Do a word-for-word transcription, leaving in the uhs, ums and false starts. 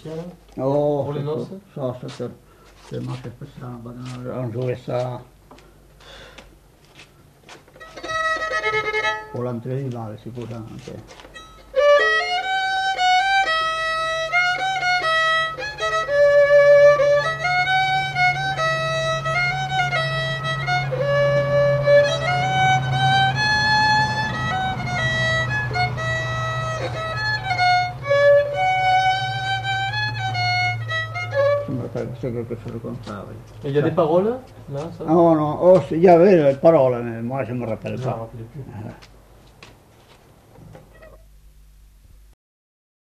Tiens, Oh, pour les noces? ça, ça, ça, c'est moi qui fais ça. On jouait ça pour l'entrée du mare, sicuramente. C'est quelque chose comme ça, oui. Et il y a des paroles là, ça? Non, non, oh, il y avait les paroles, mais moi je ne me rappelle Je pas. me rappelais plus.